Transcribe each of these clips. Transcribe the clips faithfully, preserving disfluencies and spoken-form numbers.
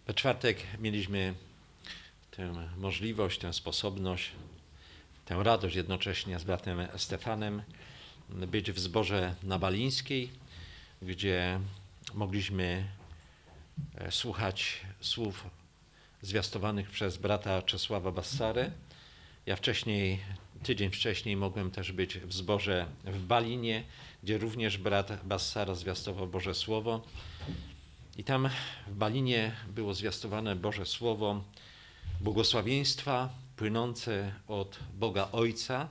We czwartek mieliśmy tę możliwość, tę sposobność, tę radość jednocześnie z bratem Stefanem być w zborze na Balińskiej, gdzie mogliśmy słuchać słów zwiastowanych przez brata Czesława Bassarę. Ja wcześniej, tydzień wcześniej mogłem też być w zborze w Balinie, gdzie również brat Bassara zwiastował Boże Słowo. I tam w Balinie było zwiastowane Boże Słowo, błogosławieństwa płynące od Boga Ojca,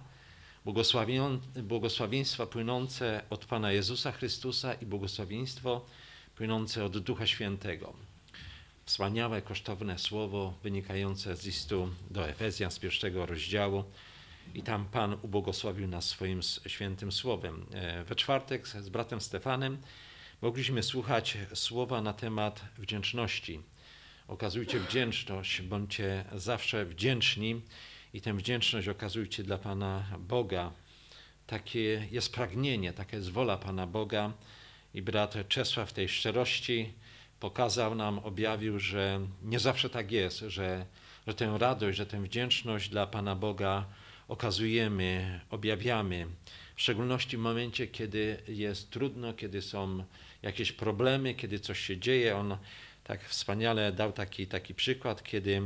błogosławieństwa płynące od Pana Jezusa Chrystusa i błogosławieństwo płynące od Ducha Świętego. Wspaniałe, kosztowne słowo wynikające z listu do Efezjan z pierwszego rozdziału i tam Pan ubłogosławił nas swoim świętym słowem. We czwartek z bratem Stefanem mogliśmy słuchać słowa na temat wdzięczności. Okazujcie wdzięczność, bądźcie zawsze wdzięczni i tę wdzięczność okazujcie dla Pana Boga. Takie jest pragnienie, taka jest wola Pana Boga i brat Czesław w tej szczerości pokazał nam, objawił, że nie zawsze tak jest, że, że tę radość, że tę wdzięczność dla Pana Boga okazujemy, objawiamy, w szczególności w momencie, kiedy jest trudno, kiedy są jakieś problemy, kiedy coś się dzieje. On tak wspaniale dał taki, taki przykład, kiedy,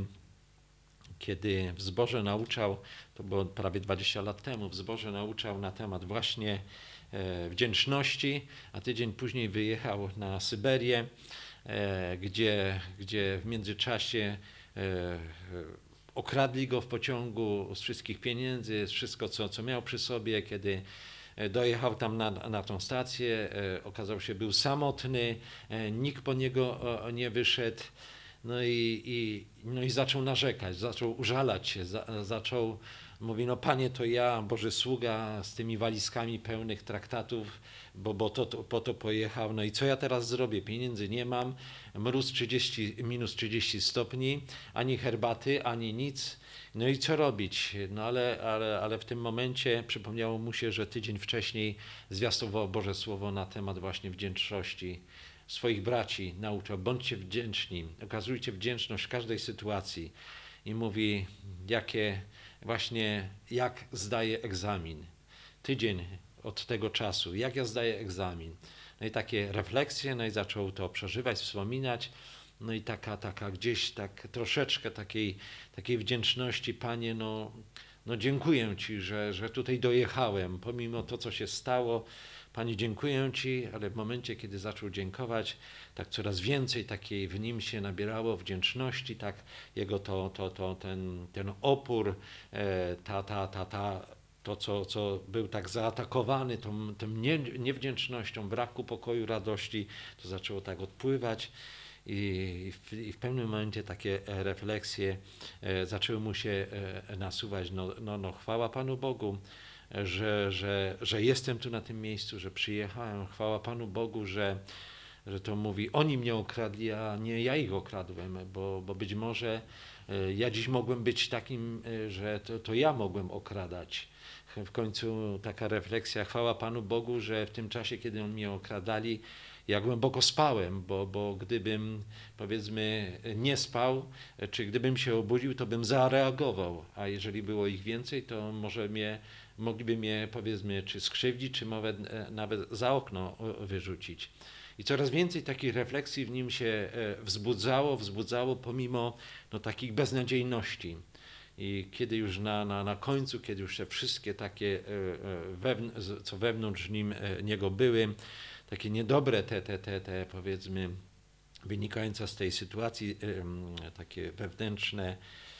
kiedy w zborze nauczał, to było prawie dwadzieścia lat temu, w zborze nauczał na temat właśnie e, wdzięczności, a tydzień później wyjechał na Syberię, e, gdzie, gdzie w międzyczasie e, okradli go w pociągu z wszystkich pieniędzy, z wszystko, co, co miał przy sobie. Kiedy dojechał tam na, na tą stację, okazał się, był samotny, nikt po niego nie wyszedł. No i, i, no i zaczął narzekać, zaczął użalać się, za, zaczął, mówi, no Panie, to ja, Boży sługa, z tymi walizkami pełnych traktatów, bo, bo to, to, po to pojechał, no i co ja teraz zrobię? Pieniędzy nie mam, mróz trzydzieści, minus trzydzieści stopni, ani herbaty, ani nic. No i co robić? No ale, ale, ale w tym momencie przypomniało mu się, że tydzień wcześniej zwiastował Boże Słowo na temat właśnie wdzięczności. Swoich braci nauczał, bądźcie wdzięczni, okazujcie wdzięczność w każdej sytuacji. I mówi, jakie właśnie, jak zdaje egzamin. Tydzień od tego czasu, jak ja zdaję egzamin. No i takie refleksje, no i zaczął to przeżywać, wspominać. No i taka, taka gdzieś tak troszeczkę takiej, takiej wdzięczności, Panie, no, no dziękuję Ci, że, że tutaj dojechałem, pomimo to, co się stało. Panie, dziękuję Ci, ale w momencie, kiedy zaczął dziękować, tak coraz więcej takiej w nim się nabierało wdzięczności, tak jego to, to, to ten, ten opór, ta, ta, ta, ta, to, co, co był tak zaatakowany tą, tą niewdzięcznością, braku pokoju, radości, to zaczęło tak odpływać. I w, I w pewnym momencie takie refleksje zaczęły mu się nasuwać. No, no, no chwała Panu Bogu, że, że, że jestem tu na tym miejscu, że przyjechałem. Chwała Panu Bogu, że, że to mówi, oni mnie okradli, a nie ja ich okradłem, bo, bo być może ja dziś mogłem być takim, że to, to ja mogłem okradać. W końcu taka refleksja, chwała Panu Bogu, że w tym czasie, kiedy oni mnie okradali, ja głęboko spałem, bo, bo gdybym, powiedzmy, nie spał, czy gdybym się obudził, to bym zareagował, a jeżeli było ich więcej, to może mnie, mogliby mnie, powiedzmy, czy skrzywdzić, czy nawet, nawet za okno wyrzucić. I coraz więcej takich refleksji w nim się wzbudzało, wzbudzało pomimo no, takich beznadziejności. I kiedy już na, na, na końcu, kiedy już te wszystkie takie, wewn- co wewnątrz nim, niego były, takie niedobre, te, te, te, te powiedzmy, wynikające z tej sytuacji, takie wewnętrzne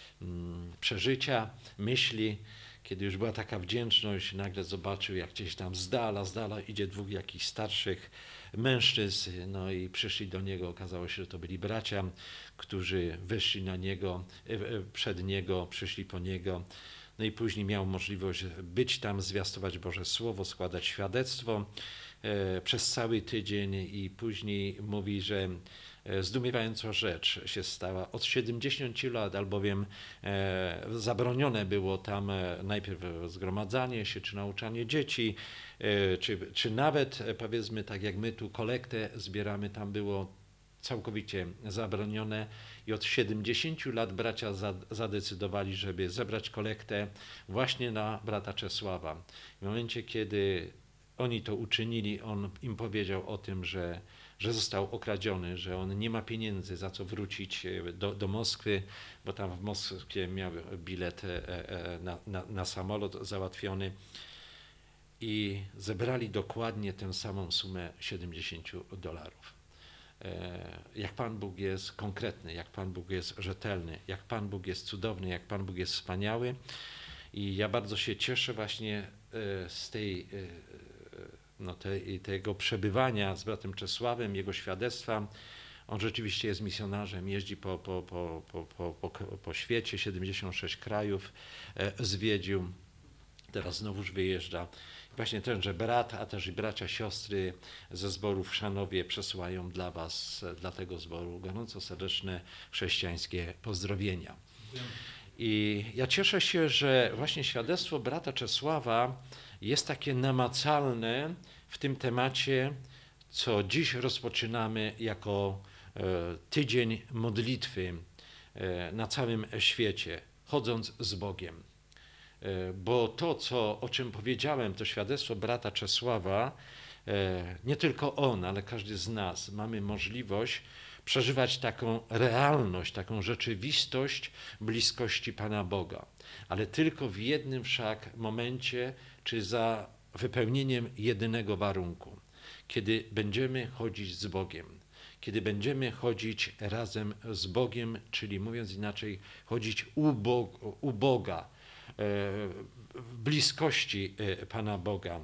przeżycia, myśli, kiedy już była taka wdzięczność, nagle zobaczył, jak gdzieś tam z dala, z dala idzie dwóch jakichś starszych mężczyzn, no i przyszli do niego, okazało się, że to byli bracia, którzy wyszli na niego, przed niego, przyszli po niego, no i później miał możliwość być tam, zwiastować Boże Słowo, składać świadectwo e, przez cały tydzień i później mówi, że zdumiewająca rzecz się stała. Od siedemdziesięciu lat, albowiem e, zabronione było tam e, najpierw zgromadzanie się, czy nauczanie dzieci, e, czy, czy nawet, e, powiedzmy, tak jak my tu kolektę zbieramy, tam było całkowicie zabronione i od siedemdziesięciu lat bracia zadecydowali, żeby zebrać kolektę właśnie na brata Czesława. W momencie, kiedy oni to uczynili, on im powiedział o tym, że, że został okradziony, że on nie ma pieniędzy, za co wrócić do, do Moskwy, bo tam w Moskwie miał bilet na, na, na samolot załatwiony. I zebrali dokładnie tę samą sumę siedemdziesiąt dolarów. Jak Pan Bóg jest konkretny, jak Pan Bóg jest rzetelny, jak Pan Bóg jest cudowny, jak Pan Bóg jest wspaniały. I ja bardzo się cieszę właśnie z tej, no tej, tego przebywania z bratem Czesławem, jego świadectwa. On rzeczywiście jest misjonarzem, jeździ po, po, po, po, po, po, po świecie, siedemdziesiąt sześć krajów zwiedził, teraz znowuż wyjeżdża. Właśnie tenże brat, a też i bracia, siostry ze zboru w Chrzanowie przesyłają dla was, dla tego zboru gorąco serdeczne chrześcijańskie pozdrowienia. I ja cieszę się, że właśnie świadectwo brata Czesława jest takie namacalne w tym temacie, co dziś rozpoczynamy jako tydzień modlitwy na całym świecie, chodząc z Bogiem. Bo to, co, o czym powiedziałem, to świadectwo brata Czesława, nie tylko on, ale każdy z nas mamy możliwość przeżywać taką realność, taką rzeczywistość bliskości Pana Boga. Ale tylko w jednym wszak momencie, czy za wypełnieniem jedynego warunku. Kiedy będziemy chodzić z Bogiem. Kiedy będziemy chodzić razem z Bogiem, czyli mówiąc inaczej, chodzić u, Bo- u Boga, w bliskości Pana Boga,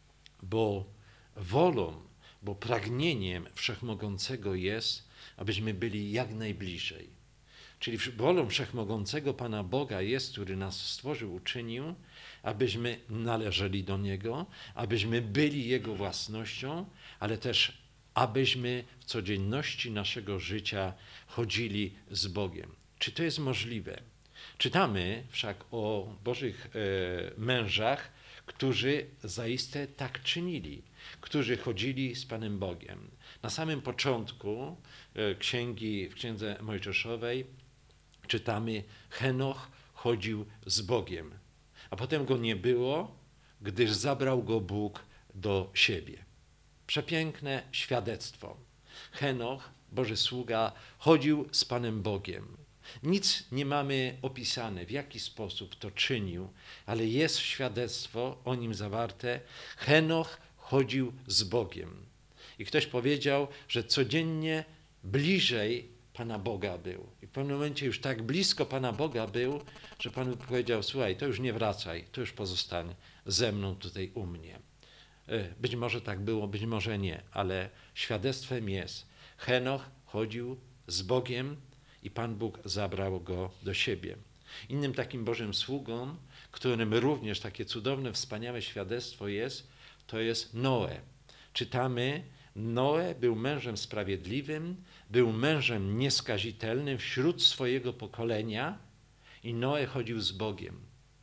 bo wolą, bo pragnieniem Wszechmogącego jest, abyśmy byli jak najbliżej. Czyli wolą Wszechmogącego Pana Boga jest, który nas stworzył, uczynił, abyśmy należeli do Niego, abyśmy byli Jego własnością, ale też abyśmy w codzienności naszego życia chodzili z Bogiem. Czy to jest możliwe? Czytamy wszak o Bożych mężach, którzy zaiste tak czynili, którzy chodzili z Panem Bogiem. Na samym początku księgi, w Księdze Mojżeszowej czytamy: Henoch chodził z Bogiem, a potem go nie było, gdyż zabrał go Bóg do siebie. Przepiękne świadectwo. Henoch, Boży sługa, chodził z Panem Bogiem. Nic nie mamy opisane, w jaki sposób to czynił, ale jest świadectwo o nim zawarte. Henoch chodził z Bogiem. I ktoś powiedział, że codziennie bliżej Pana Boga był. I w pewnym momencie już tak blisko Pana Boga był, że Pan Bóg powiedział: słuchaj, to już nie wracaj, to już pozostań ze mną tutaj u mnie. Być może tak było, być może nie, ale świadectwem jest: Henoch chodził z Bogiem i Pan Bóg zabrał go do siebie. Innym takim Bożym sługą, którym również takie cudowne, wspaniałe świadectwo jest, to jest Noe. Czytamy: Noe był mężem sprawiedliwym, był mężem nieskazitelnym wśród swojego pokolenia i Noe chodził z Bogiem.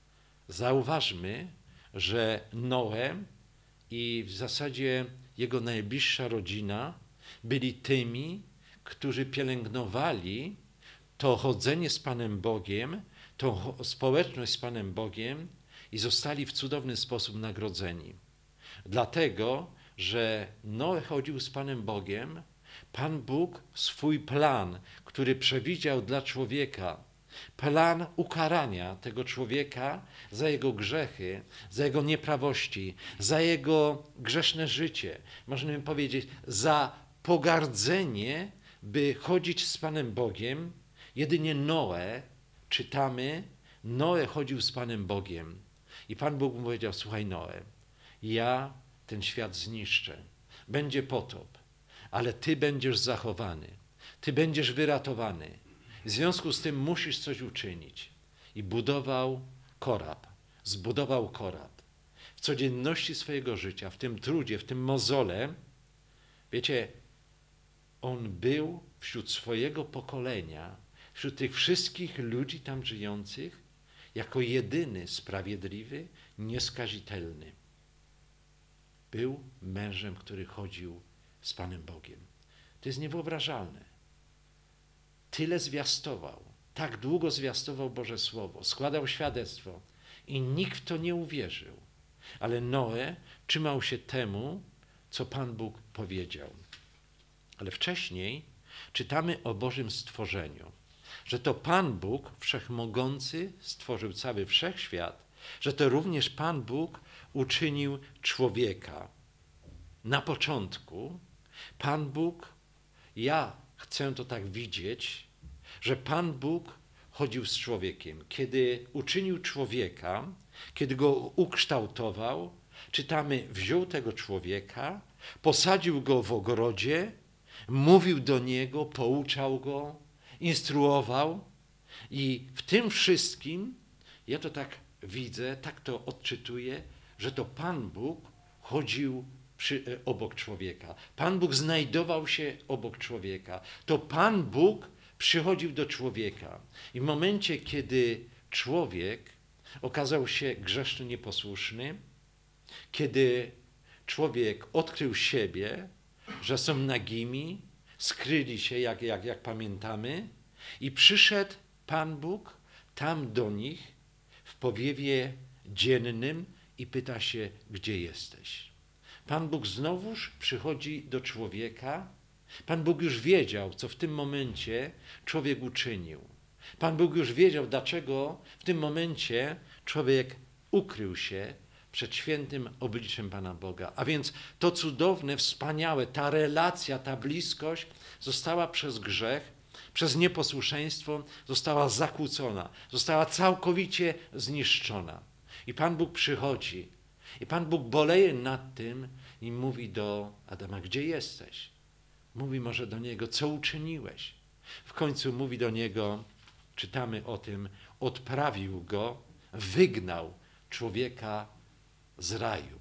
Zauważmy, że Noe i w zasadzie jego najbliższa rodzina byli tymi, którzy pielęgnowali to chodzenie z Panem Bogiem, tą społeczność z Panem Bogiem i zostali w cudowny sposób nagrodzeni. Dlatego, że Noe chodził z Panem Bogiem, Pan Bóg swój plan, który przewidział dla człowieka, plan ukarania tego człowieka za jego grzechy, za jego nieprawości, za jego grzeszne życie, możemy powiedzieć, za pogardzenie, by chodzić z Panem Bogiem. Jedynie Noe, czytamy, Noe chodził z Panem Bogiem. I Pan Bóg mu powiedział: słuchaj, Noe, ja ten świat zniszczę, będzie potop, ale ty będziesz zachowany, ty będziesz wyratowany. W związku z tym musisz coś uczynić. I budował korab, zbudował korab. W codzienności swojego życia, w tym trudzie, w tym mozole, wiecie, on był wśród swojego pokolenia, wśród tych wszystkich ludzi tam żyjących, jako jedyny sprawiedliwy, nieskazitelny. Był mężem, który chodził z Panem Bogiem. To jest niewyobrażalne. Tyle zwiastował, tak długo zwiastował Boże Słowo, składał świadectwo i nikt w to nie uwierzył. Ale Noe trzymał się temu, co Pan Bóg powiedział. Ale wcześniej czytamy o Bożym stworzeniu, że to Pan Bóg Wszechmogący stworzył cały wszechświat, że to również Pan Bóg uczynił człowieka. Na początku Pan Bóg, ja chcę to tak widzieć, że Pan Bóg chodził z człowiekiem. Kiedy uczynił człowieka, kiedy go ukształtował, czytamy, wziął tego człowieka, posadził go w ogrodzie, mówił do niego, pouczał go, instruował i w tym wszystkim, ja to tak widzę, tak to odczytuję, że to Pan Bóg chodził przy, obok człowieka. Pan Bóg znajdował się obok człowieka. To Pan Bóg przychodził do człowieka. I w momencie, kiedy człowiek okazał się grzeszny, nieposłuszny, kiedy człowiek odkrył siebie, że są nagimi, skryli się, jak, jak, jak pamiętamy, i przyszedł Pan Bóg tam do nich w powiewie dziennym i pyta się, gdzie jesteś. Pan Bóg znowuż przychodzi do człowieka. Pan Bóg już wiedział, co w tym momencie człowiek uczynił. Pan Bóg już wiedział, dlaczego w tym momencie człowiek ukrył się przed świętym obliczem Pana Boga. A więc to cudowne, wspaniałe, ta relacja, ta bliskość została przez grzech, przez nieposłuszeństwo została zakłócona, została całkowicie zniszczona. I Pan Bóg przychodzi i Pan Bóg boleje nad tym i mówi do Adama, gdzie jesteś? Mówi może do niego, co uczyniłeś? W końcu mówi do niego, czytamy o tym, odprawił go, wygnał człowieka z raju.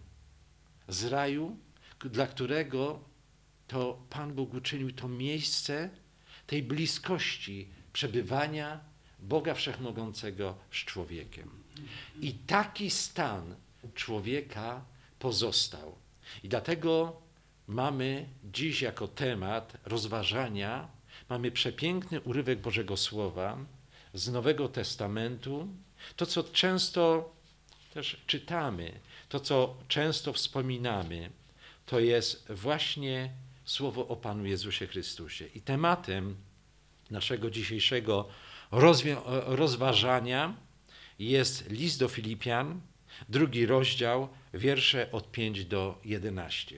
Z raju, dla którego to Pan Bóg uczynił to miejsce tej bliskości przebywania Boga Wszechmogącego z człowiekiem. I taki stan człowieka pozostał. I dlatego mamy dziś jako temat rozważania, mamy przepiękny urywek Bożego Słowa z Nowego Testamentu, to co często też czytamy, to co często wspominamy, to jest właśnie słowo o Panu Jezusie Chrystusie. I tematem naszego dzisiejszego rozważania jest list do Filipian, drugi rozdział, wiersze od pięć do jedenastu.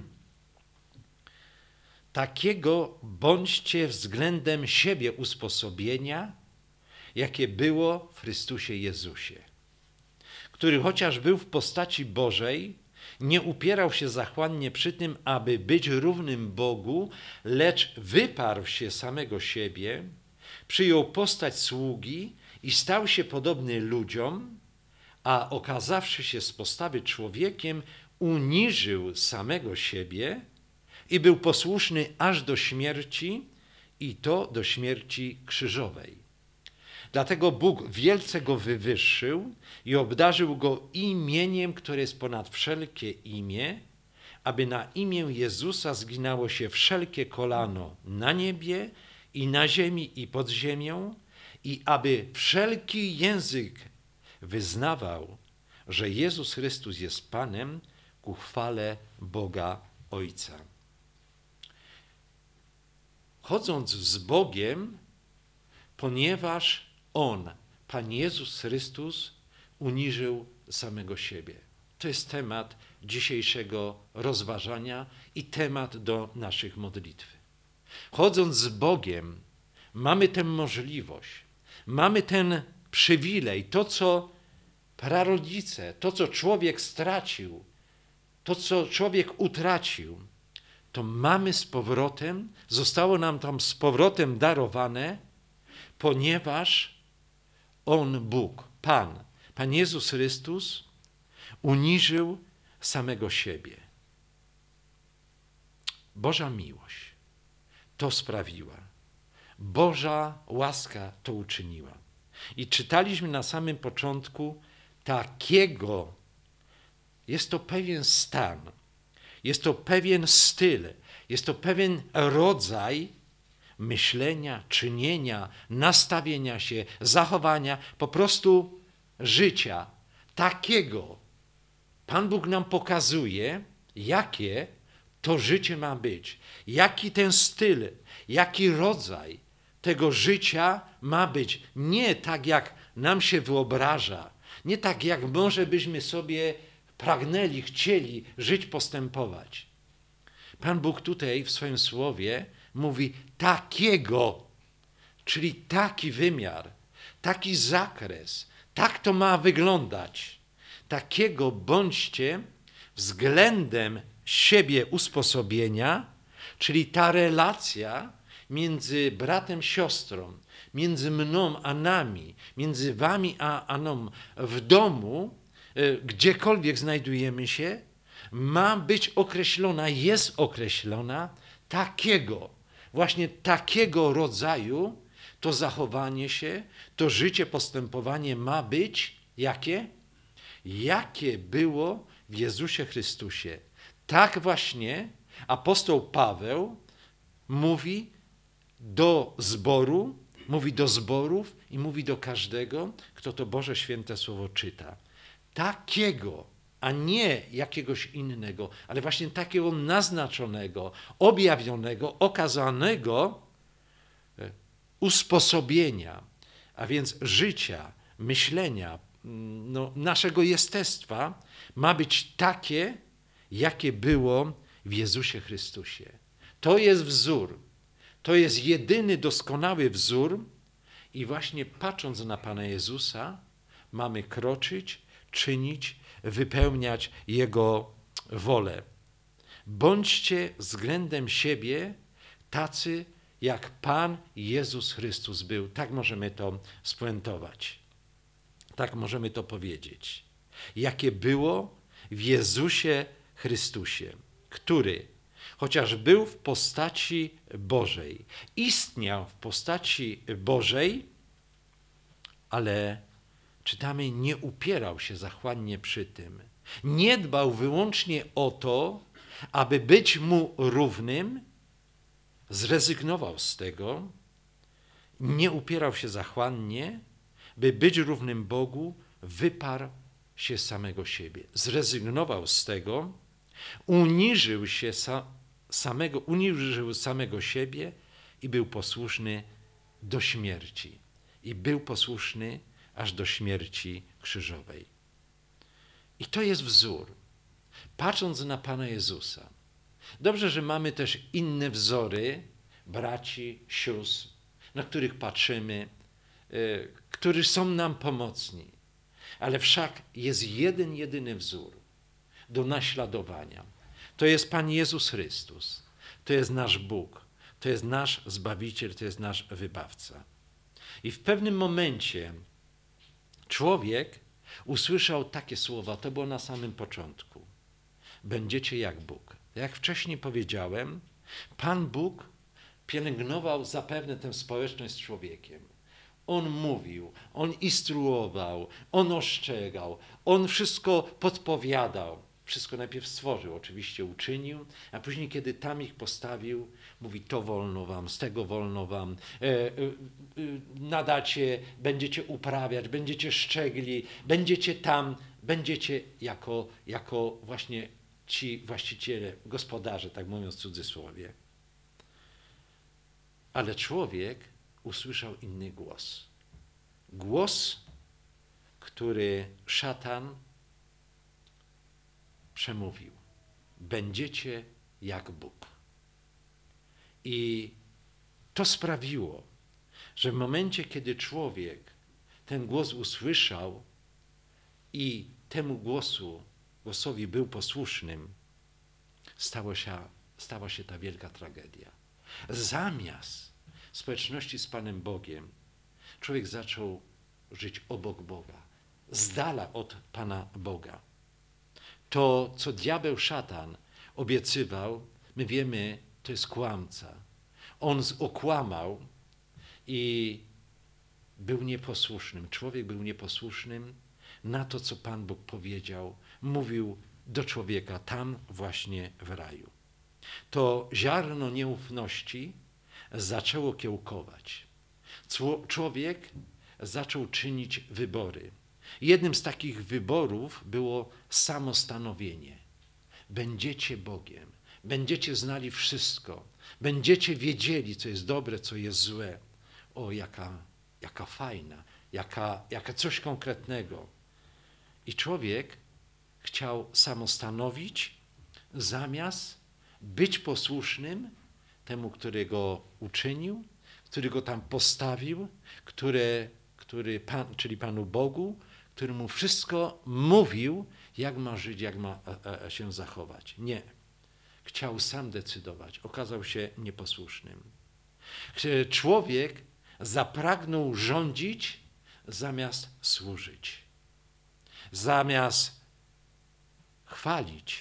Takiego bądźcie względem siebie usposobienia, jakie było w Chrystusie Jezusie, który chociaż był w postaci Bożej, nie upierał się zachłannie przy tym, aby być równym Bogu, lecz wyparł się samego siebie, przyjął postać sługi i stał się podobny ludziom, a okazawszy się z postawy człowiekiem, uniżył samego siebie i był posłuszny aż do śmierci, i to do śmierci krzyżowej. Dlatego Bóg wielce go wywyższył i obdarzył go imieniem, które jest ponad wszelkie imię, aby na imię Jezusa zginało się wszelkie kolano na niebie i na ziemi i pod ziemią, i aby wszelki język wyznawał, że Jezus Chrystus jest Panem, ku chwale Boga Ojca. Chodząc z Bogiem, ponieważ On, Pan Jezus Chrystus, uniżył samego siebie. To jest temat dzisiejszego rozważania i temat do naszych modlitw. Chodząc z Bogiem, mamy tę możliwość, mamy ten przywilej, to co prarodzice, to co człowiek stracił, to co człowiek utracił, to mamy z powrotem, zostało nam tam z powrotem darowane, ponieważ On, Bóg, Pan, Pan Jezus Chrystus uniżył samego siebie. Boża miłość to sprawiła. Boża łaska to uczyniła. I czytaliśmy na samym początku takiego, jest to pewien stan, jest to pewien styl, Jest to pewien rodzaj myślenia, czynienia, nastawienia się, zachowania, po prostu życia takiego. Pan Bóg nam pokazuje, jakie to życie ma być, jaki ten styl, jaki rodzaj tego życia ma być. Nie tak, jak nam się wyobraża, nie tak, jak może byśmy sobie pragnęli, chcieli żyć, postępować. Pan Bóg tutaj w swoim słowie mówi takiego, czyli taki wymiar, taki zakres, tak to ma wyglądać. Takiego bądźcie względem siebie usposobienia, czyli ta relacja między bratem, siostrą, między mną a nami, między wami a, a mną w domu, gdziekolwiek znajdujemy się, ma być określona, jest określona takiego, właśnie takiego rodzaju to zachowanie się, to życie, postępowanie ma być jakie? Jakie było w Jezusie Chrystusie. Tak właśnie apostoł Paweł mówi do zboru, mówi do zborów i mówi do każdego, kto to Boże Święte Słowo czyta. Takiego, a nie jakiegoś innego, ale właśnie takiego naznaczonego, objawionego, okazanego usposobienia, a więc życia, myślenia, no, naszego jestestwa ma być takie, jakie było w Jezusie Chrystusie. To jest wzór, to jest jedyny doskonały wzór i właśnie patrząc na Pana Jezusa mamy kroczyć, czynić, wypełniać Jego wolę. Bądźcie względem siebie tacy, jak Pan Jezus Chrystus był. Tak możemy to spuentować. Tak możemy to powiedzieć. Jakie było w Jezusie Chrystusie, który, chociaż był w postaci Bożej, istniał w postaci Bożej, ale czytamy, nie upierał się zachłannie przy tym. Nie dbał wyłącznie o to, aby być mu równym, zrezygnował z tego, nie upierał się zachłannie, by być równym Bogu, wyparł się samego siebie. Zrezygnował z tego, uniżył się sa, samego, uniżył samego siebie i był posłuszny do śmierci. I był posłuszny aż do śmierci krzyżowej. I to jest wzór. Patrząc na Pana Jezusa. Dobrze, że mamy też inne wzory braci, sióstr, na których patrzymy, y, którzy są nam pomocni. Ale wszak jest jeden, jedyny wzór do naśladowania. To jest Pan Jezus Chrystus. To jest nasz Bóg. To jest nasz Zbawiciel, to jest nasz Wybawca. I w pewnym momencie człowiek usłyszał takie słowa, to było na samym początku. Będziecie jak Bóg. Jak wcześniej powiedziałem, Pan Bóg pielęgnował zapewne tę społeczność z człowiekiem. On mówił, on instruował, on ostrzegał, on wszystko podpowiadał. Wszystko najpierw stworzył, oczywiście uczynił, a później, kiedy tam ich postawił, mówi, to wolno wam, z tego wolno wam, e, e, e, nadacie, będziecie uprawiać, będziecie szczegli, będziecie tam, będziecie jako, jako właśnie ci właściciele, gospodarze, tak mówiąc w cudzysłowie. Ale człowiek usłyszał inny głos. Głos, który szatan przemówił. Będziecie jak Bóg. I to sprawiło, że w momencie, kiedy człowiek ten głos usłyszał i temu głosu, głosowi był posłusznym, stało się, stała się ta wielka tragedia. Zamiast społeczności z Panem Bogiem, człowiek zaczął żyć obok Boga, z dala od Pana Boga. To, co diabeł, szatan obiecywał, my wiemy, to jest kłamca. On okłamał i był nieposłusznym. Człowiek był nieposłusznym na to, co Pan Bóg powiedział, mówił do człowieka tam właśnie w raju. to ziarno nieufności zaczęło kiełkować. Człowiek zaczął czynić wybory. Jednym z takich wyborów było samostanowienie. Będziecie Bogiem, będziecie znali wszystko, będziecie wiedzieli, co jest dobre, co jest złe. O, jaka, jaka fajna, jaka, jaka coś konkretnego. I człowiek chciał samostanowić, zamiast być posłusznym temu, który go uczynił, który go tam postawił, który, który Pan, czyli Panu Bogu, który mu wszystko mówił, jak ma żyć, jak ma się zachować. Nie. Chciał sam decydować. Okazał się nieposłusznym. Człowiek zapragnął rządzić zamiast służyć. Zamiast chwalić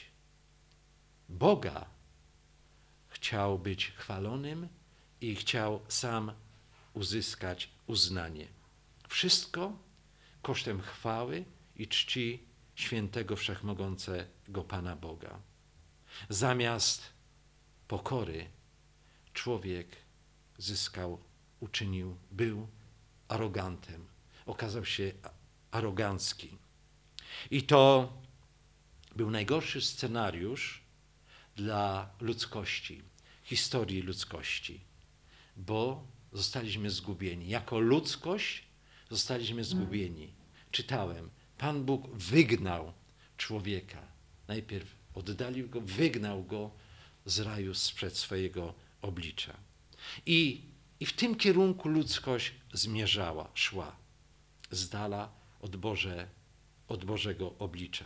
Boga, chciał być chwalonym i chciał sam uzyskać uznanie. Wszystko kosztem chwały i czci świętego, wszechmogącego Pana Boga. Zamiast pokory człowiek zyskał, uczynił, był arogantem. Okazał się arogancki. I to był najgorszy scenariusz dla ludzkości, historii ludzkości, bo zostaliśmy zgubieni. Jako ludzkość zostaliśmy zgubieni. Czytałem, Pan Bóg wygnał człowieka. Najpierw oddalił go, wygnał go z raju sprzed swojego oblicza. I, i w tym kierunku ludzkość zmierzała, szła z dala od, Boże, od Bożego oblicza.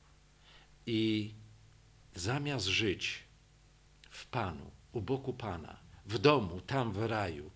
I zamiast żyć w Panu, u boku Pana, w domu, tam w raju,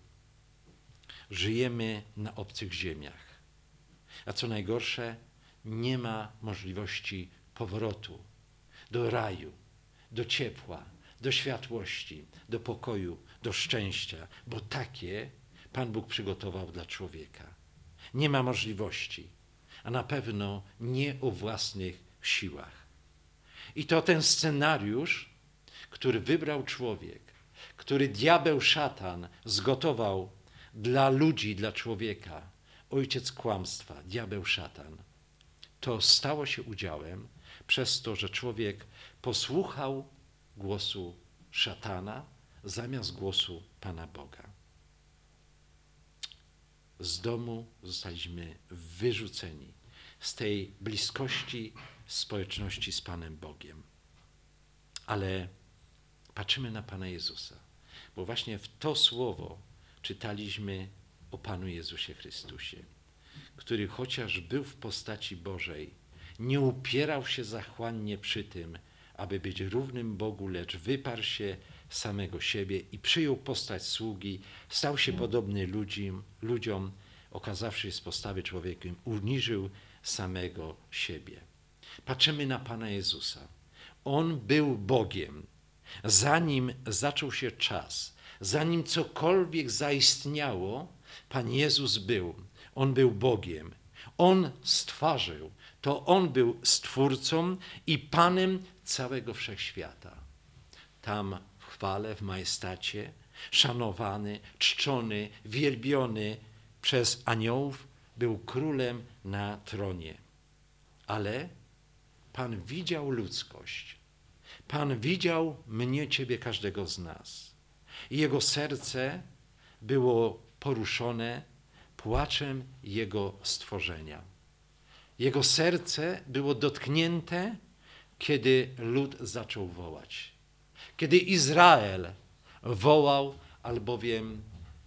żyjemy na obcych ziemiach. A co najgorsze, nie ma możliwości powrotu do raju, do ciepła, do światłości, do pokoju, do szczęścia, bo takie Pan Bóg przygotował dla człowieka. Nie ma możliwości, a na pewno nie o własnych siłach. I to ten scenariusz, który wybrał człowiek, który diabeł szatan zgotował dla ludzi, dla człowieka, ojciec kłamstwa, diabeł szatan, to stało się udziałem przez to, że człowiek posłuchał głosu szatana zamiast głosu Pana Boga. Z domu zostaliśmy wyrzuceni z tej bliskości społeczności z Panem Bogiem. Ale patrzymy na Pana Jezusa, bo właśnie w to słowo czytaliśmy o Panu Jezusie Chrystusie, który chociaż był w postaci Bożej, nie upierał się zachłannie przy tym, aby być równym Bogu, lecz wyparł się samego siebie i przyjął postać sługi, stał się podobny ludziom, ludziom okazawszy się z postawy człowiekiem, uniżył samego siebie. Patrzymy na Pana Jezusa. On był Bogiem. Zanim zaczął się czas, zanim cokolwiek zaistniało, Pan Jezus był. On był Bogiem. On stworzył. To On był Stwórcą i Panem całego wszechświata. Tam w chwale, w majestacie, szanowany, czczony, wielbiony przez aniołów, był królem na tronie. Ale Pan widział ludzkość. Pan widział mnie, ciebie, każdego z nas. I Jego serce było poruszone płaczem Jego stworzenia. Jego serce było dotknięte, kiedy lud zaczął wołać. Kiedy Izrael wołał, albowiem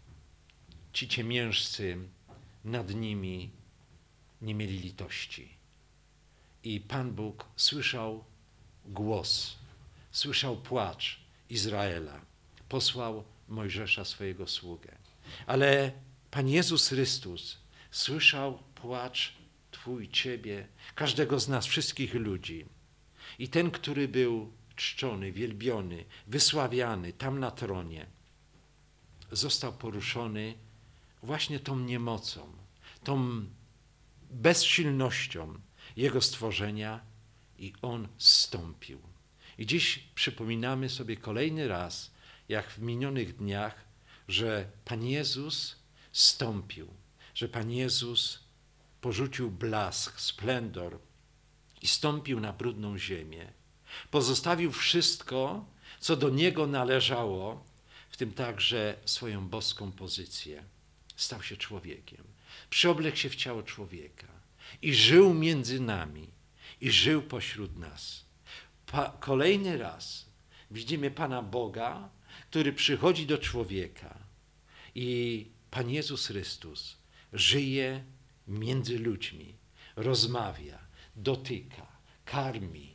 ci ciemiężcy nad nimi nie mieli litości. I Pan Bóg słyszał głos, słyszał płacz Izraela. Posłał Mojżesza, swojego sługę. Ale Pan Jezus Chrystus słyszał płacz Twój, Ciebie, każdego z nas, wszystkich ludzi. I ten, który był czczony, wielbiony, wysławiany tam na tronie, został poruszony właśnie tą niemocą, tą bezsilnością Jego stworzenia i On zstąpił. I dziś przypominamy sobie kolejny raz, jak w minionych dniach, że Pan Jezus zstąpił, że Pan Jezus porzucił blask, splendor i stąpił na brudną ziemię. Pozostawił wszystko, co do Niego należało, w tym także swoją boską pozycję. Stał się człowiekiem, przyoblekł się w ciało człowieka i żył między nami, i żył pośród nas. Pa, kolejny raz widzimy Pana Boga, który przychodzi do człowieka i Pan Jezus Chrystus żyje między ludźmi, rozmawia, dotyka, karmi,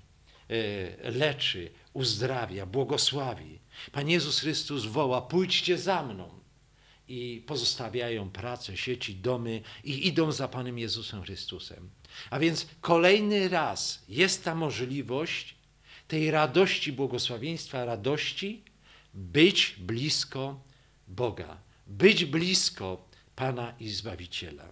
leczy, uzdrawia, błogosławi. Pan Jezus Chrystus woła: pójdźcie za mną. I pozostawiają pracę, sieci, domy i idą za Panem Jezusem Chrystusem. A więc kolejny raz jest ta możliwość tej radości, błogosławieństwa, radości, być blisko Boga, być blisko Pana i Zbawiciela.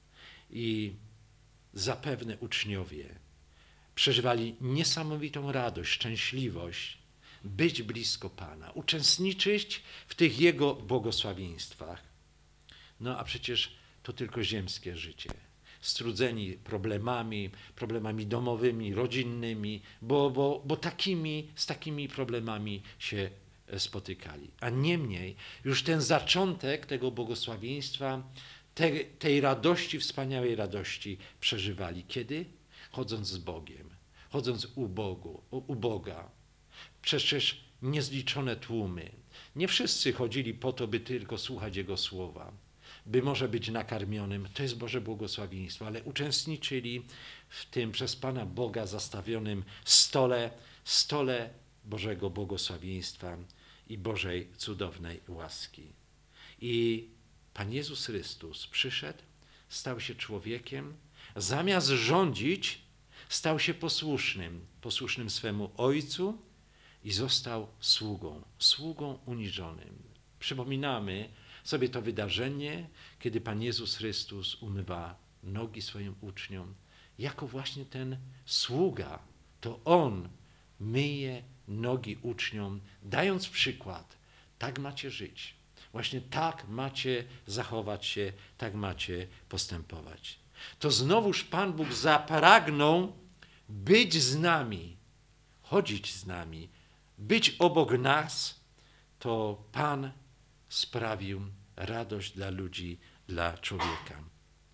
I zapewne uczniowie przeżywali niesamowitą radość, szczęśliwość, być blisko Pana, uczestniczyć w tych Jego błogosławieństwach. No a przecież to tylko ziemskie życie. Strudzeni problemami, problemami domowymi, rodzinnymi, bo, bo, bo takimi, z takimi problemami się spotykali. A niemniej już ten zaczątek tego błogosławieństwa, te, tej radości, wspaniałej radości przeżywali. Kiedy? Chodząc z Bogiem, chodząc u, Bogu, u Boga. Przecież niezliczone tłumy. Nie wszyscy chodzili po to, by tylko słuchać Jego słowa, by może być nakarmionym. To jest Boże błogosławieństwo, ale uczestniczyli w tym przez Pana Boga zastawionym stole, stole Bożego błogosławieństwa i Bożej cudownej łaski. I Pan Jezus Chrystus przyszedł, stał się człowiekiem, zamiast rządzić, stał się posłusznym, posłusznym swemu Ojcu i został sługą, sługą uniżonym. Przypominamy sobie to wydarzenie, kiedy Pan Jezus Chrystus umywa nogi swoim uczniom, jako właśnie ten sługa. To On myje nogi uczniom, dając przykład. Tak macie żyć. Właśnie tak macie zachować się, tak macie postępować. To znowuż Pan Bóg zapragnął być z nami, chodzić z nami, być obok nas. To Pan sprawił radość dla ludzi, dla człowieka.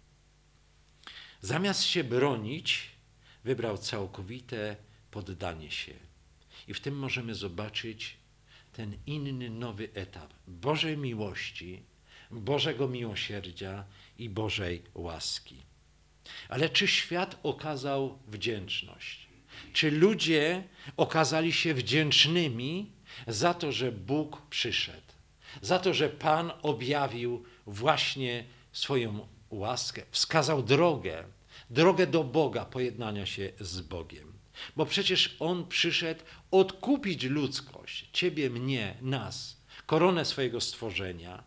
Zamiast się bronić, wybrał całkowite poddanie się. I w tym możemy zobaczyć ten inny, nowy etap Bożej miłości, Bożego miłosierdzia i Bożej łaski. Ale czy świat okazał wdzięczność? Czy ludzie okazali się wdzięcznymi za to, że Bóg przyszedł? Za to, że Pan objawił właśnie swoją łaskę, wskazał drogę, drogę do Boga, pojednania się z Bogiem. Bo przecież On przyszedł odkupić ludzkość, ciebie, mnie, nas, koronę swojego stworzenia.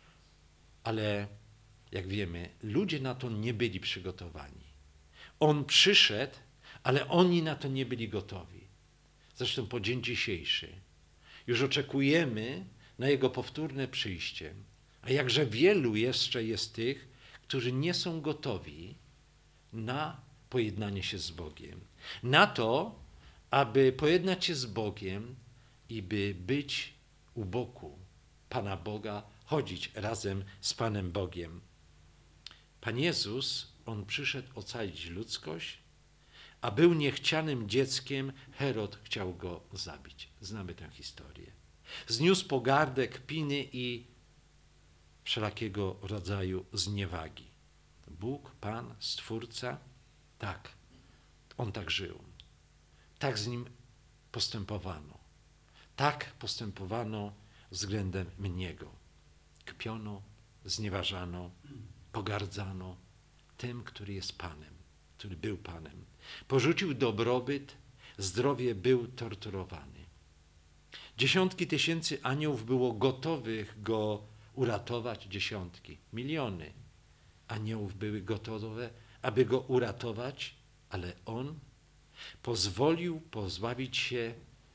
Ale jak wiemy, ludzie na to nie byli przygotowani. On przyszedł, ale oni na to nie byli gotowi. Zresztą po dzień dzisiejszy już oczekujemy na Jego powtórne przyjście. A jakże wielu jeszcze jest tych, którzy nie są gotowi na pojednanie się z Bogiem. Na to, aby pojednać się z Bogiem i by być u boku Pana Boga, chodzić razem z Panem Bogiem. Pan Jezus, On przyszedł ocalić ludzkość, a był niechcianym dzieckiem, Herod chciał Go zabić. Znamy tę historię. Zniósł pogardę, kpiny i wszelakiego rodzaju zniewagi. Bóg, Pan, Stwórca, tak, On tak żył. Tak z Nim postępowano. Tak postępowano względem Niego. Kpiono, znieważano, pogardzano tym, który jest Panem, który był Panem. Porzucił dobrobyt, zdrowie, był torturowany. Dziesiątki tysięcy aniołów było gotowych Go uratować, dziesiątki, miliony aniołów były gotowe, aby Go uratować, ale On pozwolił pozbawić się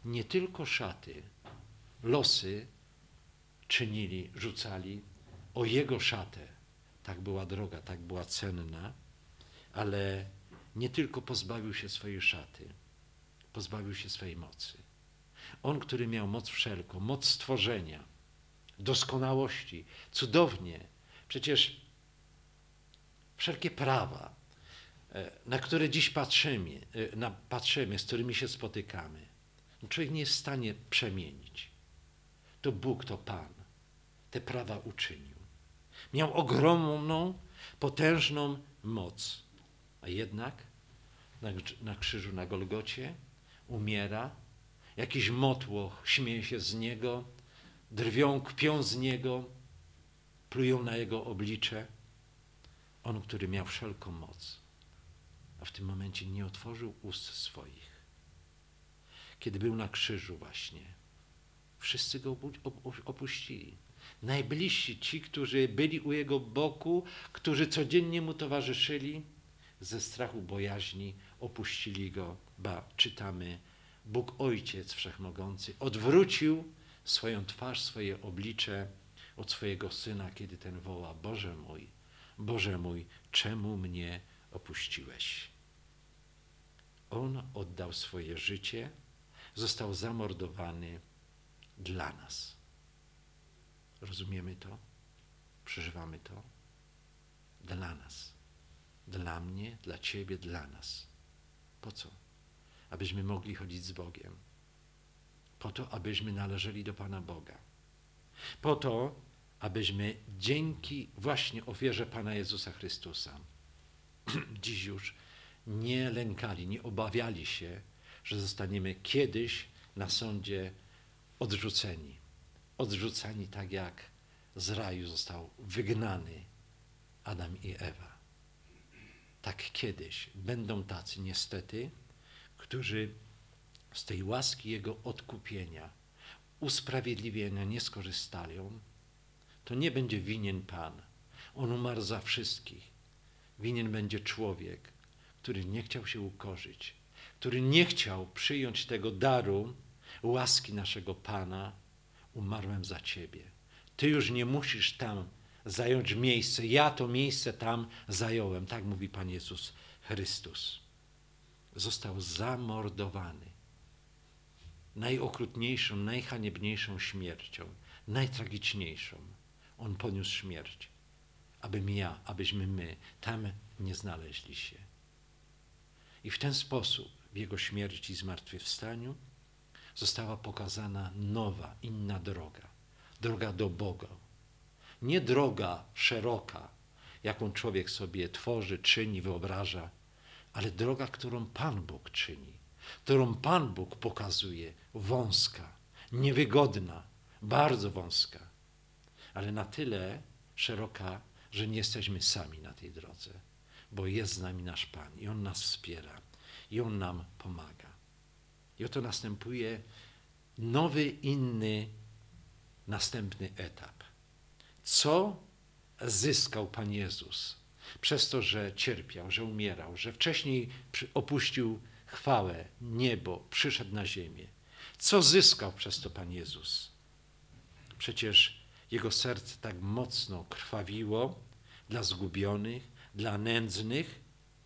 nie tylko szaty, losy czynili, rzucali o Jego szatę. Tak była droga, tak była cenna, ale nie tylko pozbawił się swojej szaty, pozbawił się swojej mocy. On, który miał moc wszelką, moc stworzenia, doskonałości, cudownie. Przecież wszelkie prawa, na które dziś patrzymy, na, patrzymy, z którymi się spotykamy, człowiek nie jest w stanie przemienić. To Bóg, to Pan te prawa uczynił. Miał ogromną, potężną moc, a jednak na, na krzyżu, na Golgocie umiera, jakiś motłoch śmieje się z Niego, drwią, kpią z Niego, plują na Jego oblicze. On, który miał wszelką moc, a w tym momencie nie otworzył ust swoich. Kiedy był na krzyżu właśnie, wszyscy Go opuścili. Najbliżsi ci, którzy byli u Jego boku, którzy codziennie Mu towarzyszyli, ze strachu, bojaźni opuścili Go. Ba, czytamy, Bóg Ojciec Wszechmogący odwrócił swoją twarz, swoje oblicze od swojego Syna, kiedy ten woła: Boże mój, Boże mój, czemu mnie opuściłeś? On oddał swoje życie, został zamordowany dla nas. Rozumiemy to? Przeżywamy to? Dla nas. Dla mnie, dla Ciebie, dla nas. Po co? Abyśmy mogli chodzić z Bogiem. Po to, abyśmy należeli do Pana Boga. Po to, abyśmy dzięki właśnie ofierze Pana Jezusa Chrystusa dziś już nie lękali, nie obawiali się, że zostaniemy kiedyś na sądzie odrzuceni. Odrzucani tak jak z raju został wygnany Adam i Ewa. Tak kiedyś będą tacy niestety, którzy z tej łaski Jego odkupienia, usprawiedliwienia nie skorzystają. To nie będzie winien Pan. On umarł za wszystkich. Winien będzie człowiek, który nie chciał się ukorzyć, który nie chciał przyjąć tego daru łaski naszego Pana. Umarłem za Ciebie. Ty już nie musisz tam zająć miejsce. Ja to miejsce tam zająłem. Tak mówi Pan Jezus Chrystus. Został zamordowany. Najokrutniejszą, najhaniebniejszą śmiercią. Najtragiczniejszą. On poniósł śmierć. Abym ja, abyśmy my tam nie znaleźli się. I w ten sposób w Jego śmierci i zmartwychwstaniu została pokazana nowa, inna droga. Droga do Boga. Nie droga szeroka, jaką człowiek sobie tworzy, czyni, wyobraża, ale droga, którą Pan Bóg czyni, którą Pan Bóg pokazuje, wąska, niewygodna, bardzo wąska, ale na tyle szeroka, że nie jesteśmy sami na tej drodze, bo jest z nami nasz Pan i On nas wspiera i On nam pomaga. I oto następuje nowy, inny, następny etap. Co zyskał Pan Jezus przez to, że cierpiał, że umierał, że wcześniej opuścił chwałę, niebo, przyszedł na ziemię? Co zyskał przez to Pan Jezus? Przecież Jego serce tak mocno krwawiło dla zgubionych, dla nędznych,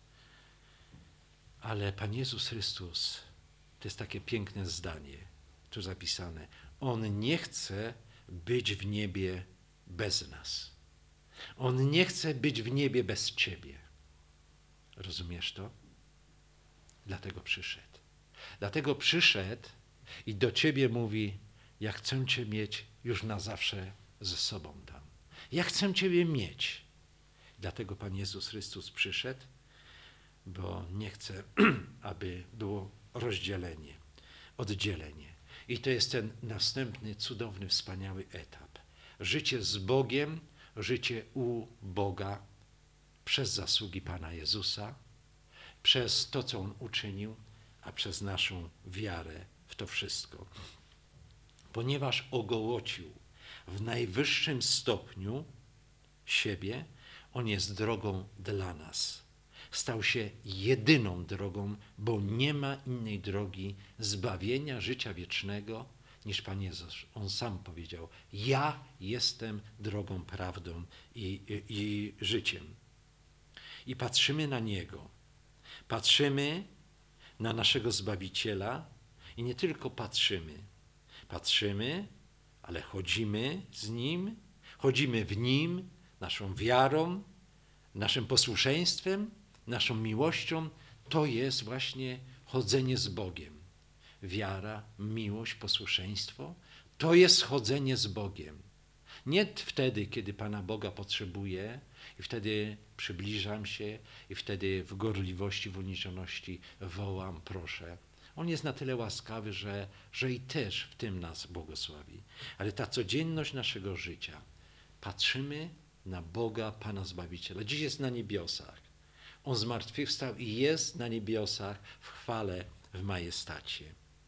ale Pan Jezus Chrystus, to jest takie piękne zdanie, tu zapisane, On nie chce być w niebie bez nas. On nie chce być w niebie bez Ciebie. Rozumiesz to? Dlatego przyszedł. Dlatego przyszedł i do Ciebie mówi: ja chcę Cię mieć już na zawsze ze sobą tam. Ja chcę Ciebie mieć. Dlatego Pan Jezus Chrystus przyszedł, bo nie chce, aby było rozdzielenie, oddzielenie. I to jest ten następny, cudowny, wspaniały etap. Życie z Bogiem, życie u Boga przez zasługi Pana Jezusa, przez to, co On uczynił, a przez naszą wiarę w to wszystko. Ponieważ ogołocił w najwyższym stopniu siebie, On jest drogą dla nas. stał się jedyną drogą, bo nie ma innej drogi zbawienia życia wiecznego niż Pan Jezus. On sam powiedział: ja jestem drogą, prawdą i, i, i życiem. I patrzymy na Niego. Patrzymy na naszego Zbawiciela i nie tylko patrzymy. Patrzymy, ale chodzimy z Nim, chodzimy w Nim, naszą wiarą, naszym posłuszeństwem, naszą miłością. To jest właśnie chodzenie z Bogiem. Wiara, miłość, posłuszeństwo to jest chodzenie z Bogiem. Nie wtedy, kiedy Pana Boga potrzebuję i wtedy przybliżam się i wtedy w gorliwości, w uniczoności wołam, proszę. On jest na tyle łaskawy, że, że i też w tym nas błogosławi. Ale ta codzienność naszego życia, patrzymy na Boga, Pana Zbawiciela. Dziś jest na niebiosach. On zmartwychwstał i jest na niebiosach w chwale, w majestacie.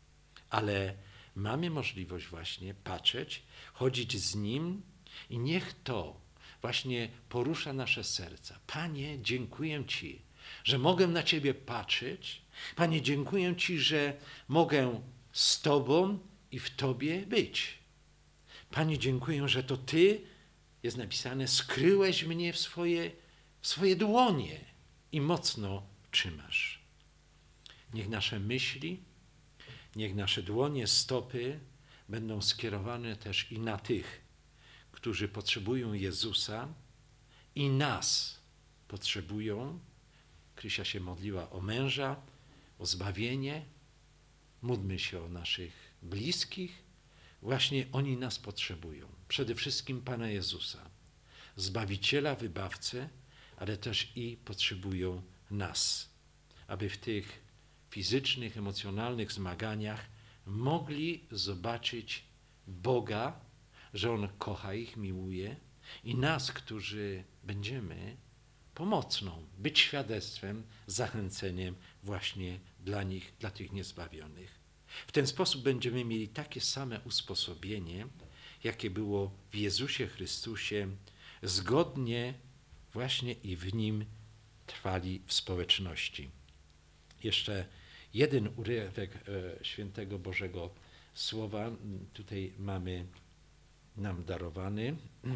Ale mamy możliwość właśnie patrzeć, chodzić z Nim i niech to właśnie porusza nasze serca. Panie, dziękuję Ci, że mogę na Ciebie patrzeć. Panie, dziękuję Ci, że mogę z Tobą i w Tobie być. Panie, dziękuję, że to Ty, jest napisane, skryłeś mnie w swoje, w swoje dłonie i mocno trzymasz. Niech nasze myśli, niech nasze dłonie, stopy będą skierowane też i na tych, którzy potrzebują Jezusa i nas potrzebują. Krysia się modliła o męża, o zbawienie. Módlmy się o naszych bliskich. Właśnie oni nas potrzebują. Przede wszystkim Pana Jezusa, Zbawiciela, Wybawcę, ale też i potrzebują nas, aby w tych fizycznych, emocjonalnych zmaganiach mogli zobaczyć Boga, że On kocha ich, miłuje i nas, którzy będziemy pomocną, być świadectwem, zachęceniem właśnie dla nich, dla tych niezbawionych. W ten sposób będziemy mieli takie same usposobienie, jakie było w Jezusie Chrystusie, zgodnie właśnie i w Nim trwali w społeczności. Jeszcze jeden urywek świętego Bożego Słowa tutaj mamy nam darowany.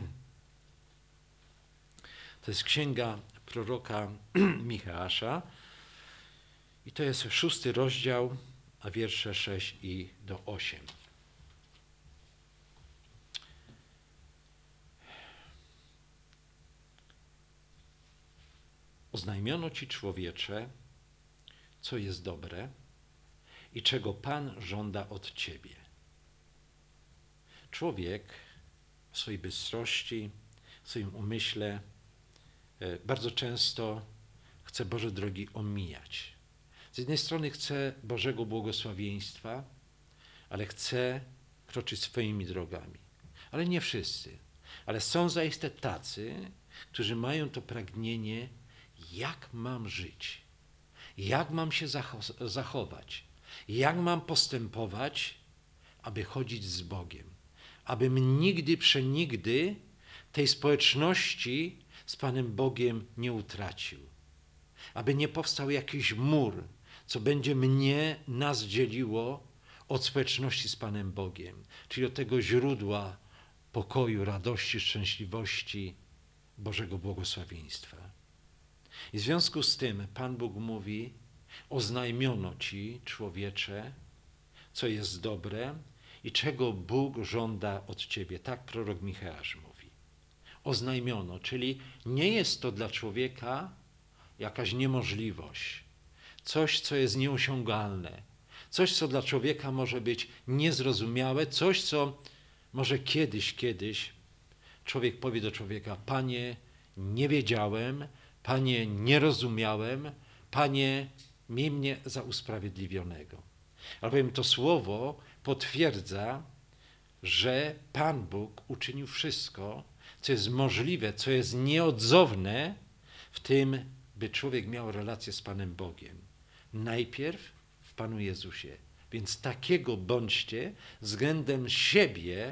To jest księga proroka Micheasza i to jest szósty rozdział, a wiersze sześć i do osiem. Oznajmiono Ci, człowiecze, co jest dobre i czego Pan żąda od Ciebie. Człowiek w swojej bystrości, w swoim umyśle bardzo często chce Boże drogi omijać. Z jednej strony chce Bożego błogosławieństwa, ale chce kroczyć swoimi drogami. Ale nie wszyscy. Ale są zaiste tacy, którzy mają to pragnienie, jak mam żyć, jak mam się zachować, jak mam postępować, aby chodzić z Bogiem, abym nigdy, przenigdy tej społeczności z Panem Bogiem nie utracił, aby nie powstał jakiś mur, co będzie mnie, nas dzieliło od społeczności z Panem Bogiem, czyli od tego źródła pokoju, radości, szczęśliwości, Bożego błogosławieństwa. I w związku z tym Pan Bóg mówi, oznajmiono Ci, człowiecze, co jest dobre i czego Bóg żąda od Ciebie. Tak prorok Micheasz mówi. Oznajmiono, czyli nie jest to dla człowieka jakaś niemożliwość, coś, co jest nieosiągalne, coś, co dla człowieka może być niezrozumiałe, coś, co może kiedyś, kiedyś człowiek powie do człowieka, Panie, nie wiedziałem, Panie, nie rozumiałem, Panie, miej mnie za usprawiedliwionego. Albowiem to słowo potwierdza, że Pan Bóg uczynił wszystko, co jest możliwe, co jest nieodzowne w tym, by człowiek miał relację z Panem Bogiem. Najpierw w Panu Jezusie. Więc takiego bądźcie względem siebie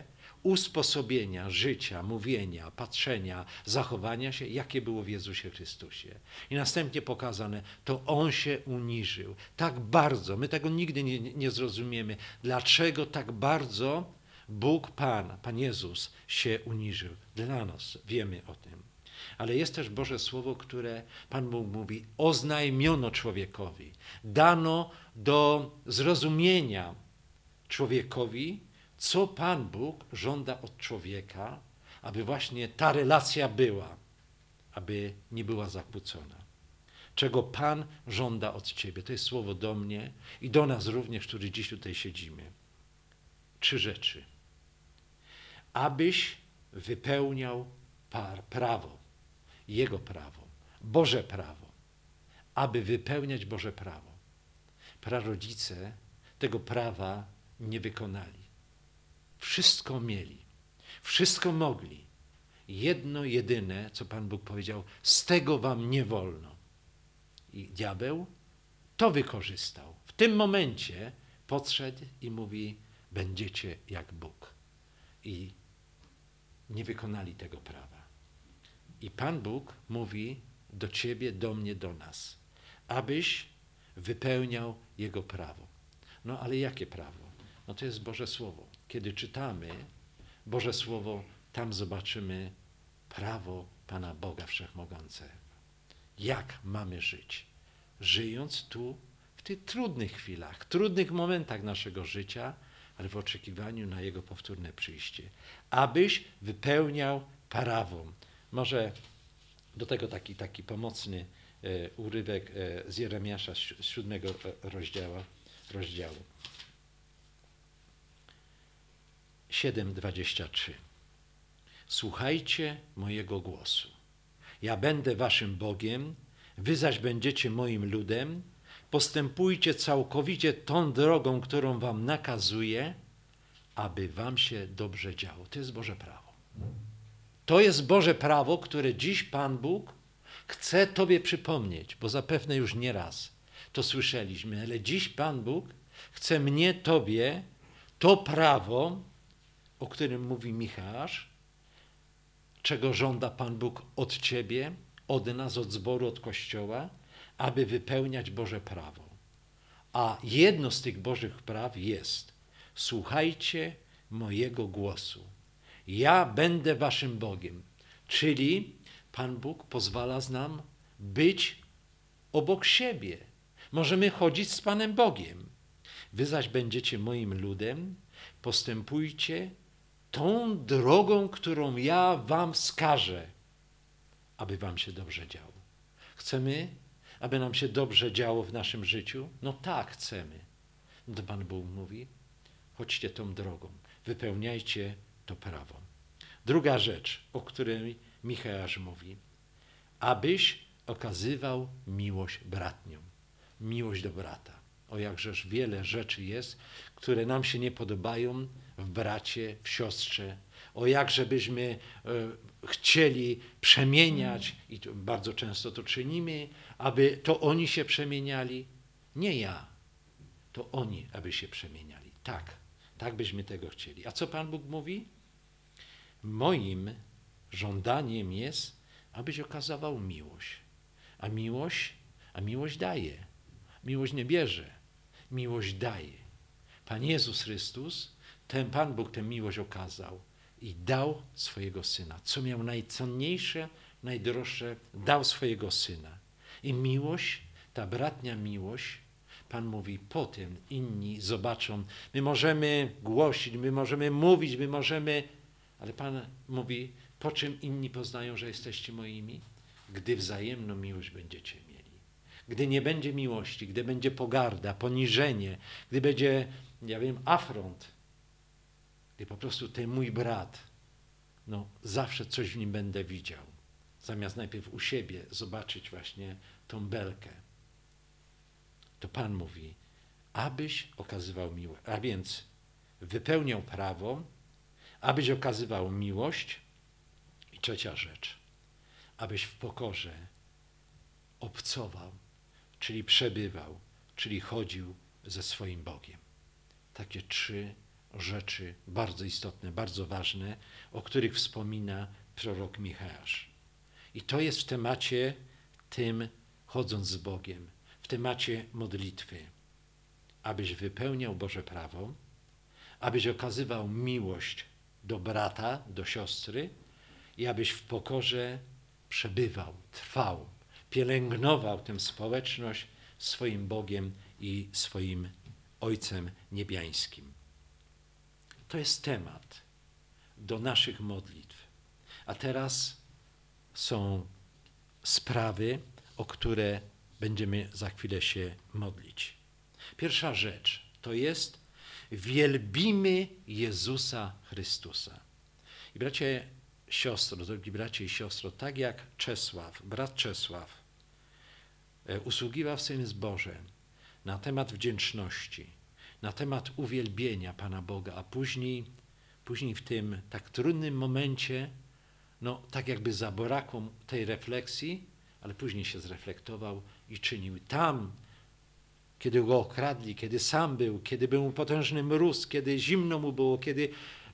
usposobienia, życia, mówienia, patrzenia, zachowania się, jakie było w Jezusie Chrystusie. I następnie pokazane, to On się uniżył. Tak bardzo, my tego nigdy nie, nie zrozumiemy, dlaczego tak bardzo Bóg Pan, Pan Jezus się uniżył. Dla nas wiemy o tym. Ale jest też Boże Słowo, które Pan Bóg mówi, oznajmiono człowiekowi, dano do zrozumienia człowiekowi, co Pan Bóg żąda od człowieka, aby właśnie ta relacja była, aby nie była zakłócona. Czego Pan żąda od ciebie. To jest słowo do mnie i do nas również, którzy dziś tutaj siedzimy. Trzy rzeczy. Abyś wypełniał prawo, Jego prawo, Boże prawo, aby wypełniać Boże prawo. Prarodzice tego prawa nie wykonali. Wszystko mieli, wszystko mogli. Jedno jedyne, co Pan Bóg powiedział, z tego wam nie wolno. I diabeł to wykorzystał. W tym momencie podszedł i mówi, będziecie jak Bóg. I nie wykonali tego prawa. I Pan Bóg mówi do ciebie, do mnie, do nas, abyś wypełniał Jego prawo. No ale jakie prawo? No to jest Boże Słowo. Kiedy czytamy Boże Słowo, tam zobaczymy prawo Pana Boga Wszechmogącego. Jak mamy żyć? Żyjąc tu, w tych trudnych chwilach, trudnych momentach naszego życia, ale w oczekiwaniu na Jego powtórne przyjście. Abyś wypełniał prawo. Może do tego taki, taki pomocny e, urywek e, z Jeremiasza z siódmego rozdziału. rozdziału. siedem dwadzieścia trzy. Słuchajcie mojego głosu. Ja będę waszym Bogiem, wy zaś będziecie moim ludem. Postępujcie całkowicie tą drogą, którą wam nakazuję, aby wam się dobrze działo. To jest Boże prawo. To jest Boże prawo, które dziś Pan Bóg chce tobie przypomnieć, bo zapewne już nie raz to słyszeliśmy, ale dziś Pan Bóg chce mnie, tobie to prawo, o którym mówi Michał, czego żąda Pan Bóg od ciebie, od nas, od zboru, od Kościoła, aby wypełniać Boże prawo. A jedno z tych Bożych praw jest: słuchajcie mojego głosu. Ja będę waszym Bogiem. Czyli Pan Bóg pozwala nam być obok siebie. Możemy chodzić z Panem Bogiem. Wy zaś będziecie moim ludem, postępujcie tą drogą, którą ja wam wskażę, aby wam się dobrze działo. Chcemy, aby nam się dobrze działo w naszym życiu? No tak, chcemy. No to Pan Bóg mówi, chodźcie tą drogą, wypełniajcie to prawo. Druga rzecz, o której Michał mówi, abyś okazywał miłość bratnią, miłość do brata. O jakżeż wiele rzeczy jest, które nam się nie podobają w bracie, w siostrze. O jakże byśmy e, chcieli przemieniać, i to bardzo często to czynimy, aby to oni się przemieniali. Nie ja, to oni, aby się przemieniali. Tak, tak byśmy tego chcieli. A co Pan Bóg mówi? Moim żądaniem jest, abyś okazywał miłość. A miłość, a miłość daje. Miłość nie bierze. Miłość daje. Pan Jezus Chrystus, ten Pan Bóg tę miłość okazał i dał swojego Syna. Co miał najcenniejsze, najdroższe, dał swojego Syna. I miłość, ta bratnia miłość, Pan mówi, potem inni zobaczą. My możemy głosić, my możemy mówić, my możemy, ale Pan mówi, po czym inni poznają, że jesteście moimi? Gdy wzajemną miłość będziecie mieli. Gdy nie będzie miłości, gdy będzie pogarda, poniżenie, gdy będzie, ja wiem, afront, gdy po prostu ten mój brat, no zawsze coś w nim będę widział. Zamiast najpierw u siebie zobaczyć właśnie tą belkę. To Pan mówi, abyś okazywał miłość, a więc wypełniał prawo, abyś okazywał miłość. I trzecia rzecz, abyś w pokorze obcował, czyli przebywał, czyli chodził ze swoim Bogiem. Takie trzy rzeczy bardzo istotne, bardzo ważne, o których wspomina prorok Micheasz. I to jest w temacie tym, chodząc z Bogiem, w temacie modlitwy, abyś wypełniał Boże prawo, abyś okazywał miłość do brata, do siostry i abyś w pokorze przebywał, trwał, pielęgnował tę społeczność swoim Bogiem i swoim Ojcem Niebiańskim. To jest temat do naszych modlitw. A teraz są sprawy, o które będziemy za chwilę się modlić. Pierwsza rzecz to jest wielbimy Jezusa Chrystusa. I bracie, siostro, drogi bracie i siostro, tak jak Czesław, brat Czesław usługiwał w swoim zborze na temat wdzięczności, na temat uwielbienia Pana Boga, a później, później w tym tak trudnym momencie, no tak jakby zabrakło tej refleksji, ale później się zreflektował i czynił tam, kiedy go okradli, kiedy sam był, kiedy był mu potężny mróz, kiedy zimno mu było, kiedy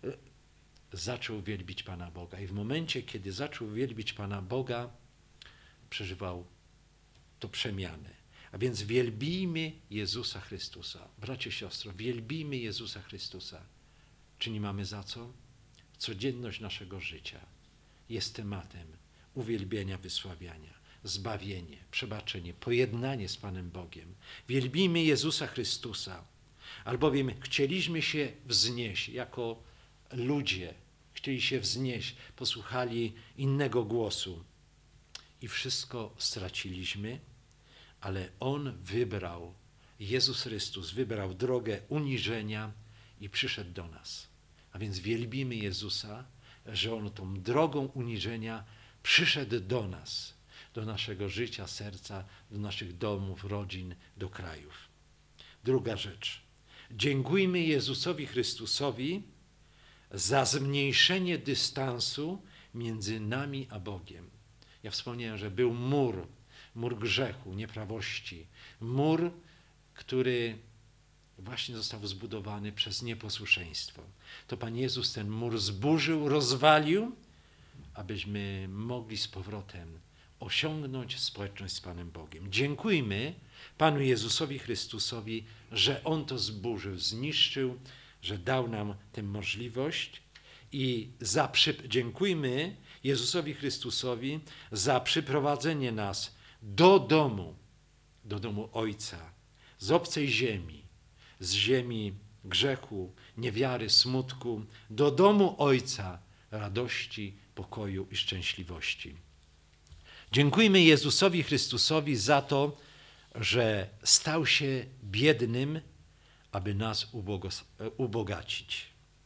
zaczął wielbić Pana Boga. I w momencie, kiedy zaczął wielbić Pana Boga, przeżywał to przemianę. A więc wielbijmy Jezusa Chrystusa. Bracie, siostro, wielbijmy Jezusa Chrystusa. Czy nie mamy za co? Codzienność naszego życia jest tematem uwielbienia, wysławiania, zbawienie, przebaczenie, pojednanie z Panem Bogiem. Wielbijmy Jezusa Chrystusa, albowiem chcieliśmy się wznieść jako ludzie, chcieli się wznieść, posłuchali innego głosu i wszystko straciliśmy, ale On wybrał, Jezus Chrystus wybrał drogę uniżenia i przyszedł do nas. A więc wielbimy Jezusa, że On tą drogą uniżenia przyszedł do nas, do naszego życia, serca, do naszych domów, rodzin, do krajów. Druga rzecz. Dziękujmy Jezusowi Chrystusowi za zmniejszenie dystansu między nami a Bogiem. Ja wspomniałem, że był mur, mur grzechu, nieprawości, mur, który właśnie został zbudowany przez nieposłuszeństwo. To Pan Jezus ten mur zburzył, rozwalił, abyśmy mogli z powrotem osiągnąć społeczność z Panem Bogiem. Dziękujmy Panu Jezusowi Chrystusowi, że On to zburzył, zniszczył, że dał nam tę możliwość i za przy... dziękujmy Jezusowi Chrystusowi za przyprowadzenie nas do domu, do domu Ojca, z obcej ziemi, z ziemi grzechu, niewiary, smutku, do domu Ojca, radości, pokoju i szczęśliwości. Dziękujmy Jezusowi Chrystusowi za to, że stał się biednym, aby nas ubogacić.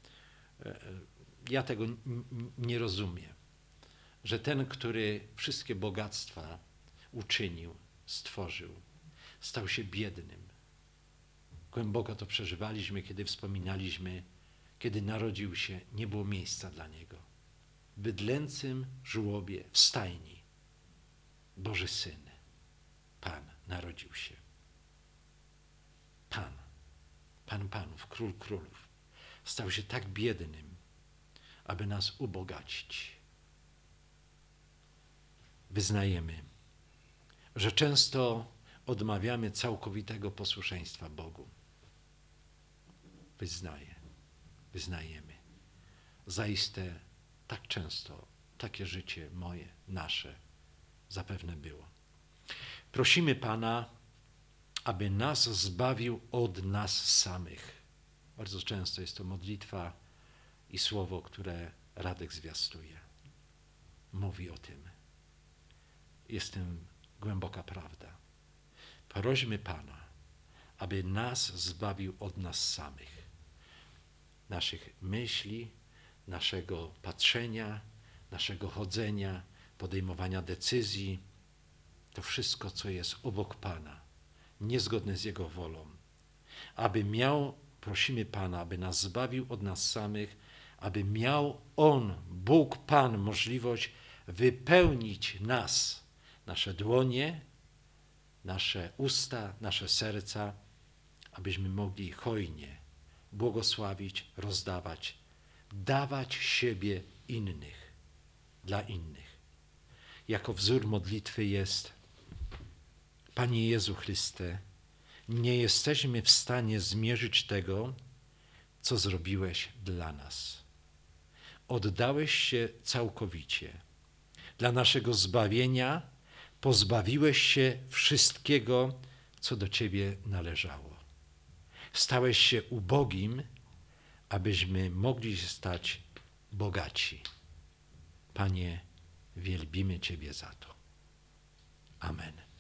Ja tego nie rozumiem, że ten, który wszystkie bogactwa uczynił, stworzył, stał się biednym. Głęboko to przeżywaliśmy, kiedy wspominaliśmy, kiedy narodził się, nie było miejsca dla Niego. W bydlęcym żłobie, w stajni, Boży Syn, Pan narodził się. Pan, Pan Panów, Król Królów, stał się tak biednym, aby nas ubogacić. Wyznajemy, że często odmawiamy całkowitego posłuszeństwa Bogu. Wyznaję, wyznajemy. Zaiste tak często takie życie moje, nasze zapewne było. Prosimy Pana, aby nas zbawił od nas samych. Bardzo często jest to modlitwa i słowo, które Radek zwiastuje. Mówi o tym. Jest w tym głęboka prawda. Prośmy Pana, aby nas zbawił od nas samych. Naszych myśli, naszego patrzenia, naszego chodzenia, podejmowania decyzji. To wszystko, co jest obok Pana, niezgodne z Jego wolą. Aby miał, prosimy Pana, aby nas zbawił od nas samych, aby miał On, Bóg Pan, możliwość wypełnić nas, nasze dłonie, nasze usta, nasze serca, abyśmy mogli hojnie błogosławić, rozdawać, dawać siebie innych, dla innych. Jako wzór modlitwy jest: Panie Jezu Chryste, nie jesteśmy w stanie zmierzyć tego, co zrobiłeś dla nas. Oddałeś się całkowicie. Dla naszego zbawienia pozbawiłeś się wszystkiego, co do Ciebie należało. Stałeś się ubogim, abyśmy mogli się stać bogaci. Panie, wielbimy Ciebie za to. Amen.